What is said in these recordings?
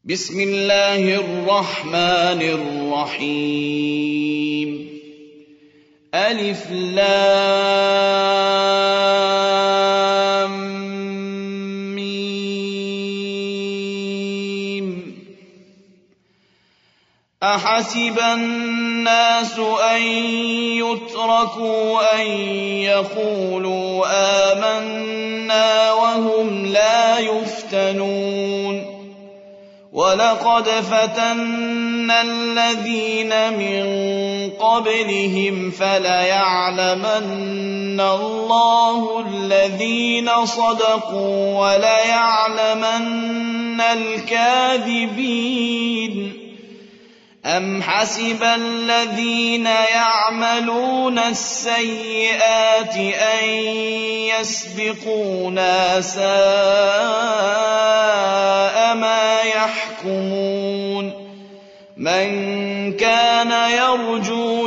بسم الله الرحمن الرحيم ألف لام ميم أحسب الناس أن يتركوا أن يقولوا آمنا وهم لا يفتنون ولقد فتنا الذين من قبلهم فليعلمن الله الذين صدقوا وليعلمن الكاذبين أم حسب الذين يعملون السيئات أن يسبقونا ساء ما يحكمون من كان يرجو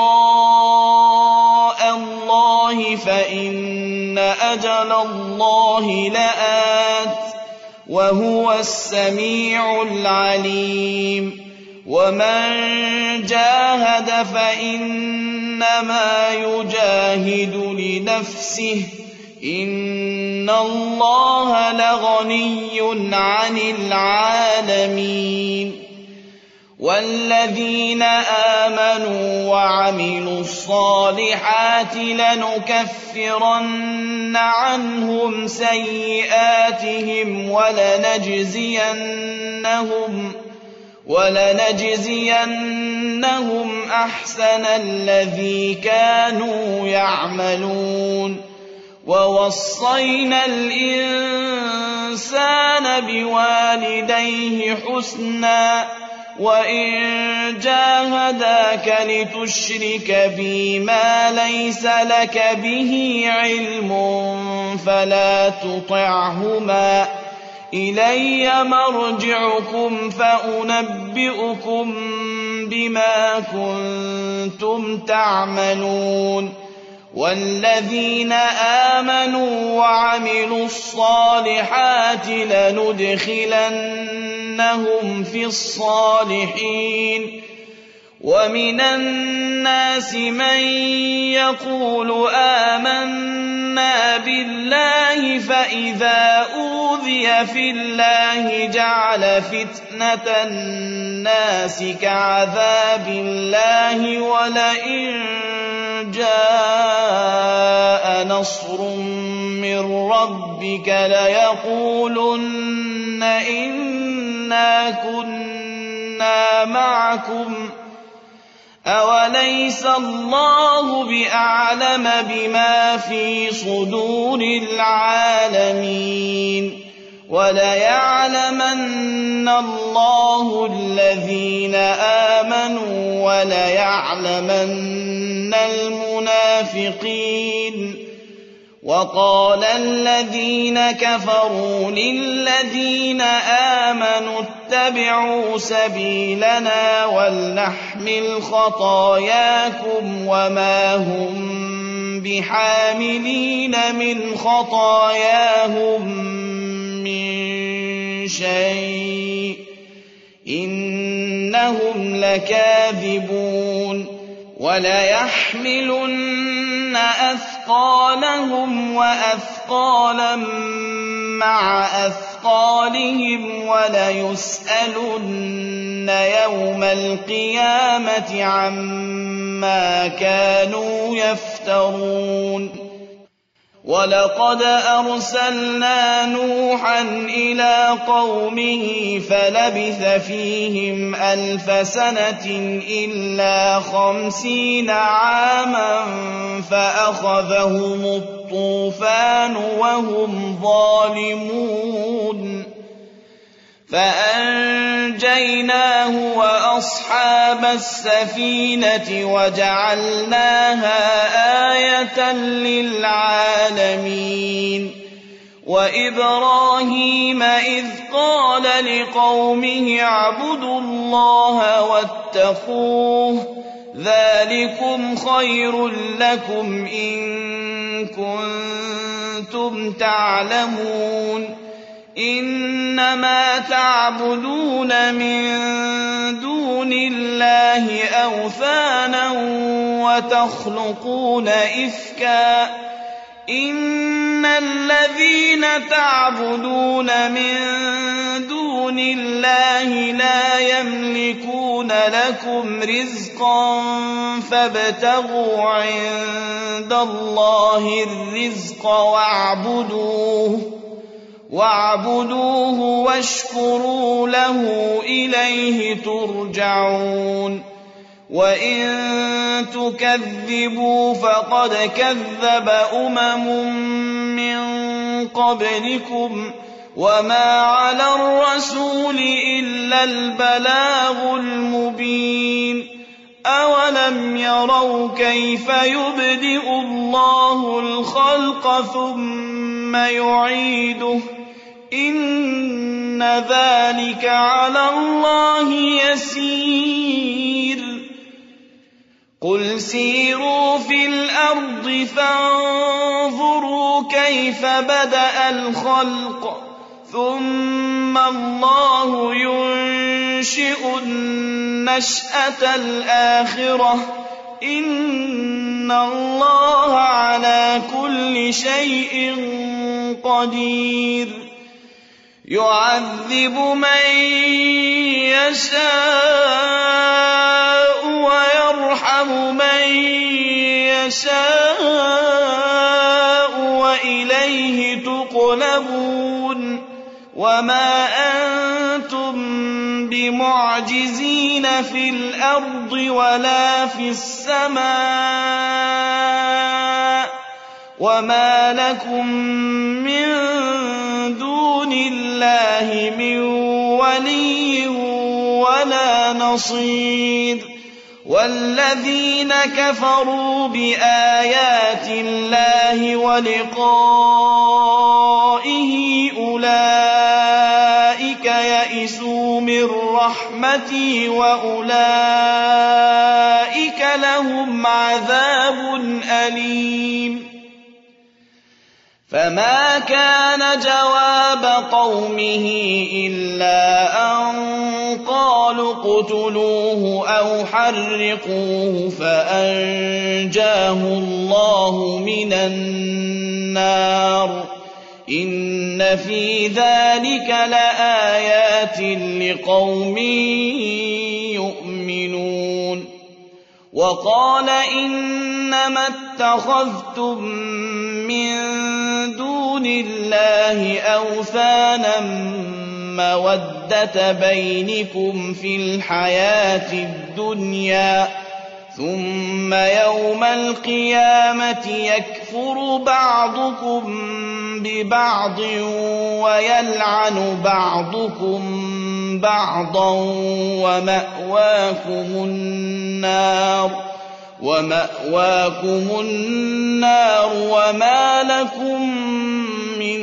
لقاء الله فإن أجل الله لآت وهو السميع العليم ومن جاهد فإنما يجاهد لنفسه إن الله لغني عن العالمين والذين آمنوا وعملوا الصالحات لنكفرن عنهم سيئاتهم ولنجزينهم أحسن الذي كانوا يعملون ووصينا الإنسان بوالديه حسنا وإن جاهداك لتشرك بي ما ليس لك به علم فلا تطعهما إلي مرجعكم فأنبئكم بما كنتم تعملون والذين آمنوا وعملوا الصالحات لندخلنهم في الصالحين ومن الناس من يقول آمنا بالله فإذا أوذي في الله جعل فتنة الناس كعذاب الله ولئن جاء نصر من ربك ليقولن إنا كنا معكم أوليس الله بأعلم بما في صدور العالمين وليعلمن الله الذين آمنوا وليعلمن المنافقين وقال الذين كفروا للذين آمنوا اتبعوا سبيلنا ولنحمل خطاياكم وما هم بحاملين من خطاياهم من شيء إنهم لكاذبون وليحملن أثقالهم وأثقالا مع أثقالهم وليسألن يوم القيامة عما كانوا يفترون ولقد أرسلنا نوحا إلى قومه فلبث فيهم 1000 سنة إلا 50 عاما فأخذهم الطوفان وهم ظالمون فأنجيناه وأصحاب السفينة وجعلناها آية للعالمين وإبراهيم إذ قال لقومه اعبدوا الله واتقوه ذلكم خير لكم إن كنتم تعلمون إنما تعبدون من دون الله أوثانا وتخلقون إفكا إن الذين تعبدون من دون الله لا يملكون لكم رزقا فابتغوا عند الله الرزق واعبدوه واشكروا له إليه ترجعون وإن تكذبوا فقد كذب من قبلكم وما على الرسول إلا البلاغ المبين أولم يروا كيف يبدئ الله الخلق ثم يعيده إن ذلك على الله يسير قل سيروا في الأرض فانظروا كيف بدأ الخلق ثم الله ينشئ النشأة الآخرة إن الله على كل شيء قدير يعذب من يشاء ويرحم من يشاء وإليه تقلبون وما أنتم بمعجزين في الأرض ولا في السماء وما لكم من دون الله من ولي ولا نصير والذين كفروا بآيات الله ولقائه أولئك يئسوا من رحمتي وأولئك لهم عذاب أليم فما كان جواب قومه إلا أن قالوا اقتلوه أو حرقوه فأنجاه الله من النار إن في ذلك لآيات لقوم يؤمنون وقال إنما اتخذتم من دون الله أوثانا مودة بينكم في الحياة الدنيا ثم يوم القيامة يكفر بعضكم ببعض ويلعن بعضكم بعضا ومأواكم النار وما لكم من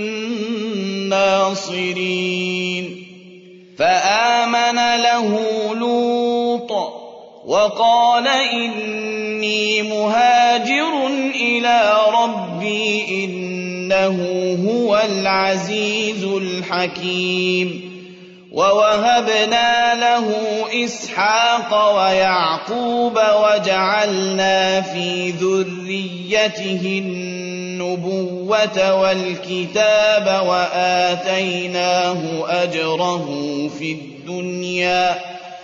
ناصرين فآمن له لوط وقال إني مهاجر إلى ربي إنه هو العزيز الحكيم ووهبنا له إسحاق ويعقوب وجعلنا في ذريته النبوة والكتاب وآتيناه أجره في الدنيا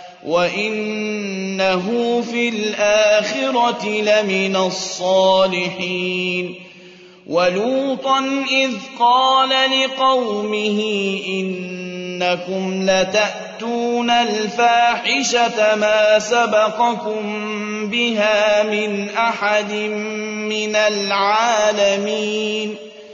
وإنه في الآخرة لمن الصالحين ولوطا إذ قال لقومه إنكم لتأتون الفاحشة ما سبقكم بها من أحد من العالمين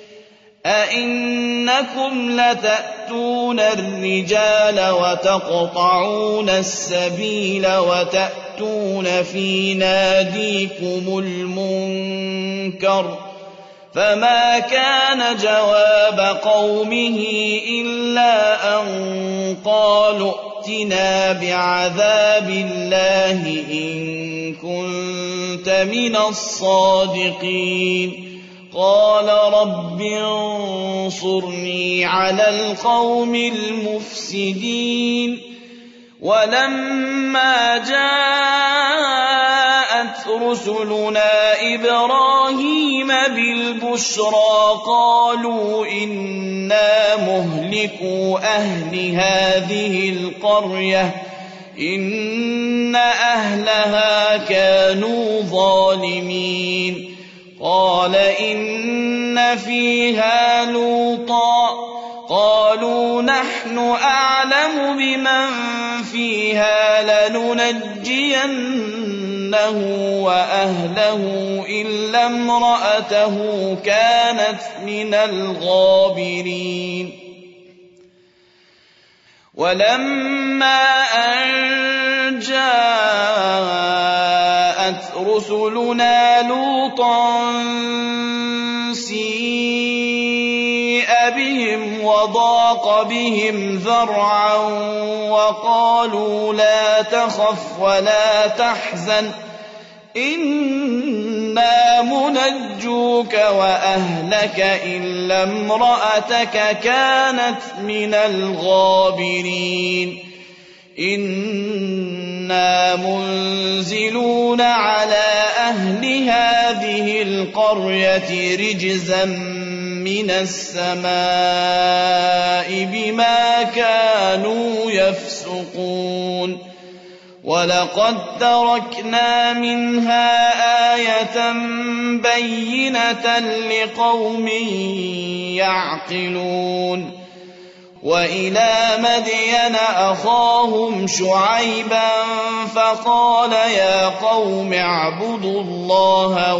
أئنكم لتأتون الرجال وتقطعون السبيل وتأتون في ناديكم المنكر فما كان جواب قومه إلا أن قالوا ائتنا بعذاب الله إن كنت من الصادقين قال رب انصرني على القوم المفسدين ولما جاءت رسلنا إبراهيم بالبشرى قالوا إنا مهلكو أهل هذه القرية إن أهلها كانوا ظالمين قال إن فيها لوطا قالوا نحن أعلم بمن فيها لننجينه وأهله إلا امرأته كانت من الغابرين ولما أن جاءت رسلنا لوطا سيء بهم وضاق بهم ذرعا وقالوا لا تخف ولا تحزن إنا منجوك وأهلك إلا امرأتك كانت من الغابرين إنا منزلون على أهل هذه القرية رجزا من السماء بما كانوا يفسقون ولقد تركنا منها آية بينة لقوم يعقلون وإلى مدين أخاهم شعيبا فقال يا قوم اعبدوا الله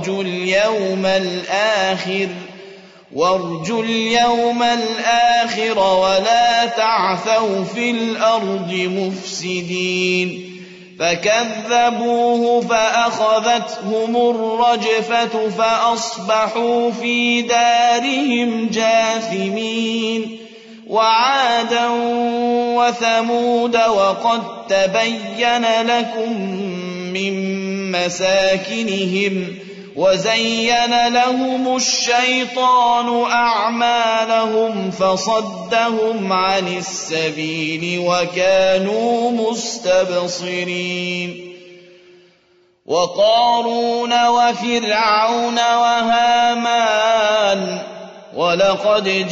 وارجوا اليوم الآخر ولا تعثوا في الأرض مفسدين فكذبوه فأخذتهم الرجفة فأصبحوا في دارهم جاثمين وعادا وثمود وقد تبين لكم من مساكنهم وزين لهم الشيطان أعمالهم فصدهم عن السبيل وكانوا مستبصرين وقارون وفرعون وهامان ولقد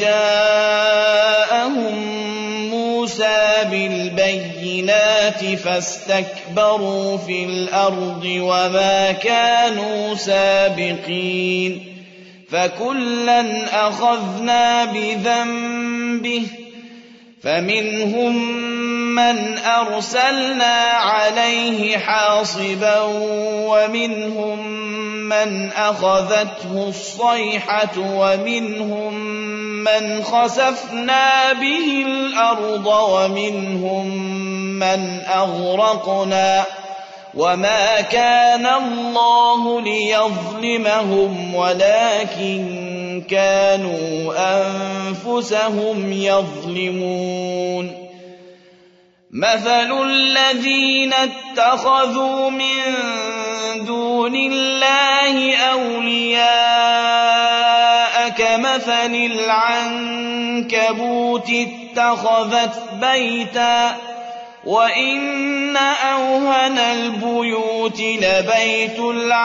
جاءهم موسى بالبينات فاستكبروا في الأرض وما كانوا سابقين فكلا أخذنا بذنبه فمنهم من أرسلنا عليه حاصبا ومنهم من أخذته الصيحة ومنهم من خسفنا به الأرض ومنهم من أغرقنا وما كان الله ليظلمهم ولكن كانوا أنفسهم يظلمون مثل الذين اتخذوا من دون الله أولياء كمثل العنكبوت اتخذت بيتا وإن أوهن البيوت لبيت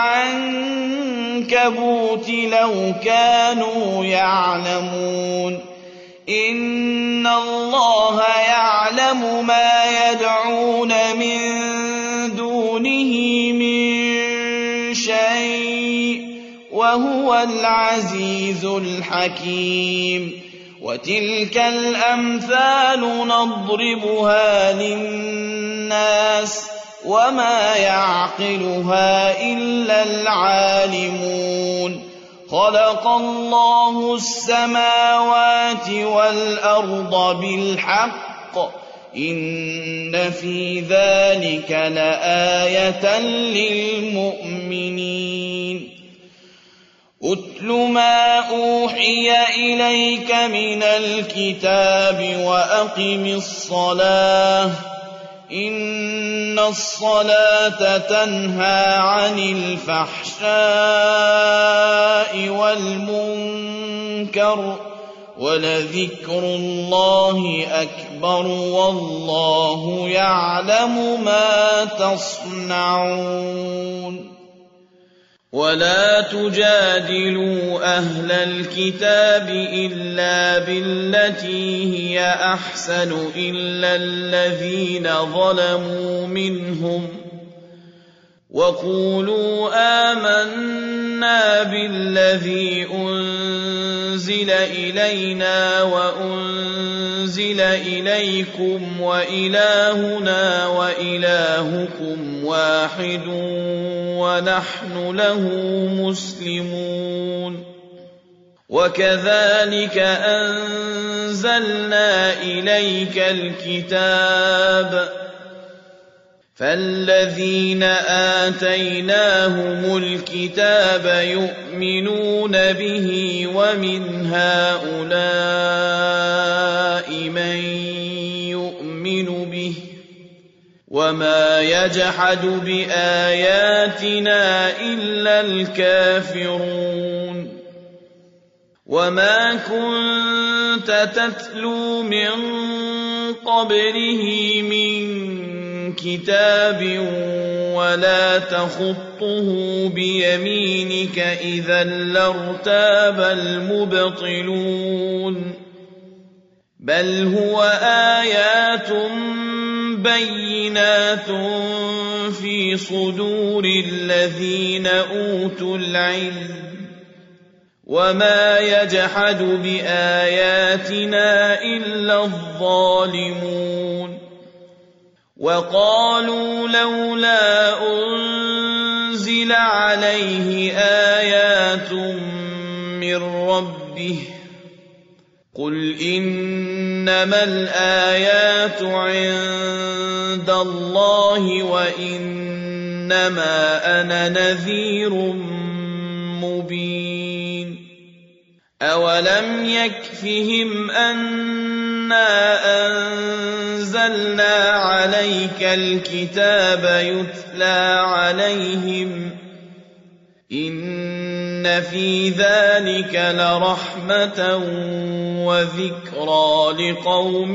العنكبوت لو كانوا يعلمون إن الله يعلم ما يدعون من دونه من شيء وهو العزيز الحكيم وتلك الأمثال نضربها للناس وما يعقلها إلا العالمون خلق الله السماوات والأرض بالحق إن في ذلك لآية للمؤمنين أتل ما أوحي إليك من الكتاب وأقم الصلاة إِنَّ الصَّلَاةَ تَنْهَىٰ عَنِ الْفَحْشَاءِ وَالْمُنكَرِ ۗ وَلَذِكْرُ اللَّهِ أَكْبَرُ وَاللَّهُ يَعْلَمُ مَا تَصْنَعُونَ وَلَا تُجَادِلُوا أَهْلَ الْكِتَابِ إِلَّا بِالَّتِي هِيَ أَحْسَنُ إِلَّا الَّذِينَ ظَلَمُوا مِنْهُمْ ۖ وَقُولُوا آمَنَّا بِالَّذِي أُنزِلَ إِلَيْنَا وَأُنزِلَ إِلَيْكُمْ وَإِلَٰهُنَا وَإِلَٰهُكُمْ وَاحِدٌ وَنَحْنُ لَهُ مُسْلِمُونَ وَكَذَٰلِكَ أَنزَلْنَا إِلَيْكَ الْكِتَابَ ۚ فَالَّذِينَ آتَيْنَاهُمُ الْكِتَابَ يُؤْمِنُونَ بِهِ وَمِنْ هَٰؤُلَاءِ مَن يُؤْمِنُ بِهِ ۚ وَمَا يَجْحَدُ بِآيَاتِنَا إِلَّا الْكَافِرُونَ وَمَا كُنتَ تَتْلُو مِن قَبْلِهِ مِن كِتَابٍ وَلَا تَخُطُّهُ بِيَمِينِكَ إِذًا لَّارْتَابَ الْمُبْطِلُونَ بَلْ هُوَ آيَاتٌ بَيِّنَاتٌ فِي صُدُورِ الَّذِينَ أُوتُوا الْعِلْمَ ۚ وَمَا يَجْحَدُ بِآيَاتِنَا إِلَّا الظَّالِمُونَ وَقَالُوا لَوْلَا أُنزِلَ عَلَيْهِ آيَاتٌ مِّن رَّبِّهِ ۖ قُلْ إِنَّمَا الْآيَاتُ عِندَ اللَّهِ وَإِنَّمَا أَنَا نَذِيرٌ مُّبِينٌ أَوَلَمْ يَكْفِهِمْ أَنَّا أَنزَلْنَا عَلَيْكَ الْكِتَابَ يُتْلَىٰ عَلَيْهِمْ ۚ إِنَّ فِي ذَٰلِكَ لَرَحْمَةً وَذِكْرَىٰ لِقَوْمٍ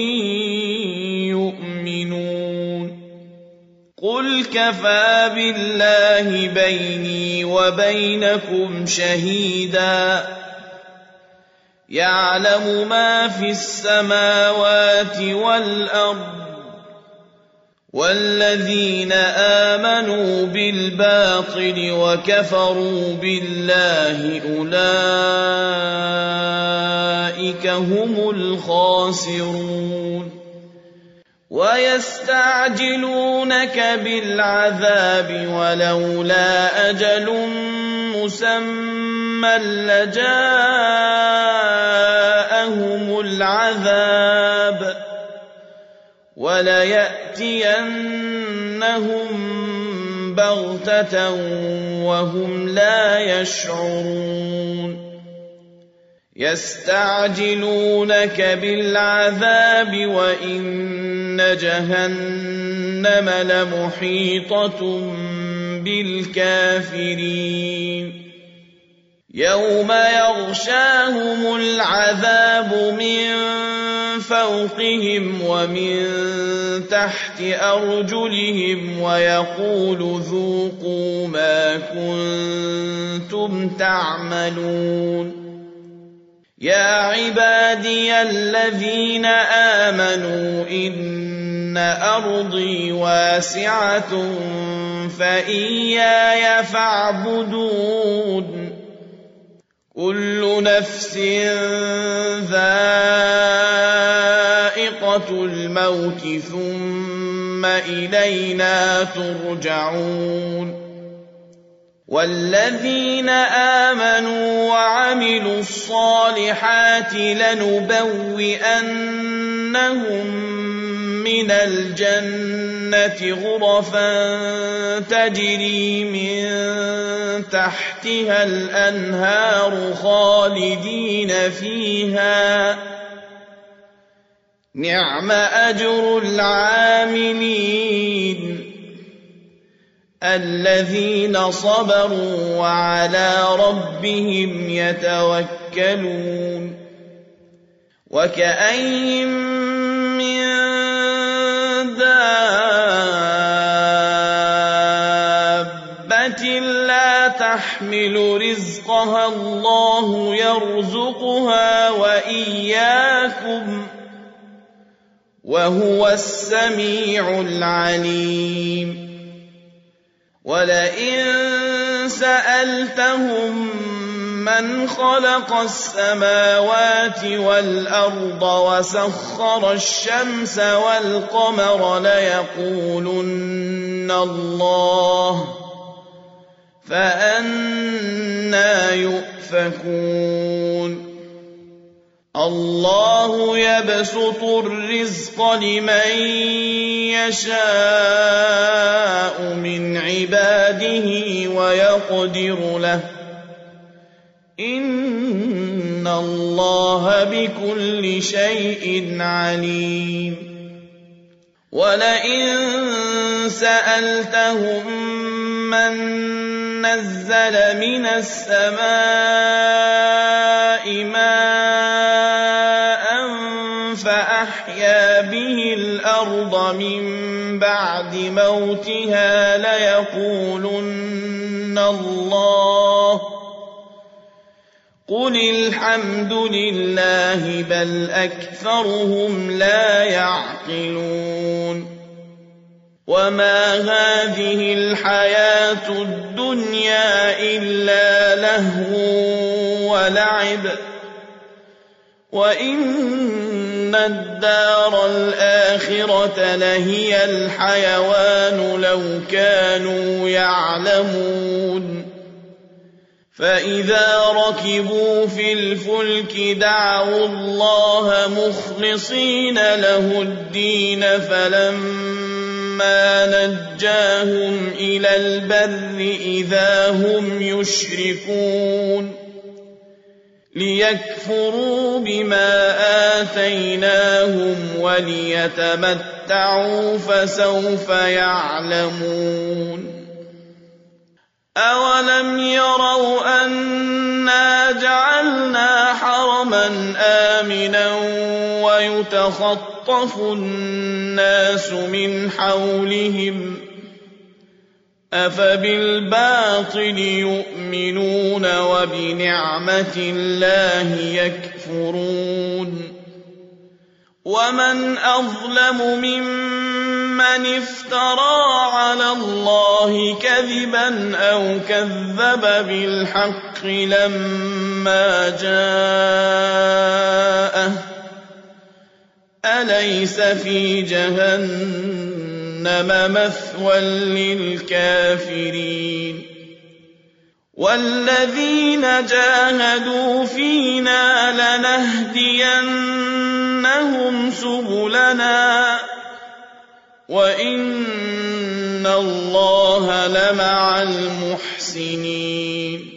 يُؤْمِنُونَ قُلْ كَفَىٰ بِاللَّهِ بَيْنِي وَبَيْنَكُمْ شَهِيدًا يَعْلَمُ مَا فِي السَّمَاوَاتِ وَالْأَرْضِ ۗ وَالَّذِينَ آمَنُوا بِالْبَاطِلِ وَكَفَرُوا بِاللَّهِ أُولَٰئِكَ هُمُ الْخَاسِرُونَ وَيَسْتَعْجِلُونَكَ بِالْعَذَابِ وَلَوْلَا أَجَلٌ مُّسَمًّى لَّجَاءَهُمُ الْعَذَابُ وَلَيَأْتِيَنَّهُم بَغْتَةً وَهُمْ لَا يَشْعُرُونَ يَسْتَعْجِلُونَكَ بِالْعَذَابِ وَإِنَّ جَهَنَّمَ لَمُحِيطَةٌ بِالْكَافِرِينَ يَوْمَ يَغْشَاهُمُ الْعَذَابُ مِن فَوْقِهِمْ وَمِن تَحْتِ أَرْجُلِهِمْ وَيَقُولُ ذُوقُوا مَا كُنتُمْ تَعْمَلُونَ يَا عِبَادِيَ الَّذِينَ آمَنُوا إِنَّ أَرْضِي وَاسِعَةٌ فَإِيَّايَ فَاعْبُدُونِ كُلُّ نَفْسٍ ذَائِقَةُ الْمَوْتِ ثُمَّ إِلَيْنَا تُرْجَعُونَ وَالَّذِينَ آمَنُوا وَعَمِلُوا الصَّالِحَاتِ لَنُبَوِّئَنَّهُم مِّنَ الْجَنَّةِ غُرَفًا تَجْرِي مِن تَحْتِهَا الْأَنْهَارُ خَالِدِينَ فِيهَا ۚ نعم أجر العاملين الذين صبروا وعلى ربهم يتوكلون وكأين من دابة لا تحمل رزقها الله يرزقها وإياكم وهو السميع العليم ولئن سألتهم من خلق السماوات والأرض وسخر الشمس والقمر ليقولن الله فأنى يؤفكون الله يبسط الرزق لمن يشاء من عباده ويقدر له إن الله بكل شيء عليم ولئن سألتهم من نزل من السماء ماء فأحيا به الأرض من بعد موتها ليقولن الله قل الحمد لله بل أكثرهم لا يعقلون وما هذه الحياة الدنيا إلا لهو ولعب وإن الدار الآخرة لهي الحيوان لو كانوا يعلمون فإذا ركبوا في الفلك دعوا الله مخلصين له الدين فلما نجاهم إلى البر إذا هم يشركون ليكفروا بما آتيناهم وليتمتعوا فسوف يعلمون أولم يروا أنا جعلنا حرما آمنا ويتخطف الناس من حولهم أفبالباطل يؤمنون وبنعمة الله يكفرون ومن أظلم ممن افترى على الله كذبا أو كذب بالحق لما جاءه أليس في جهنم مثوى للكافرين والذين جاهدوا فينا لنهدينهم سبلنا وإن الله لمع المحسنين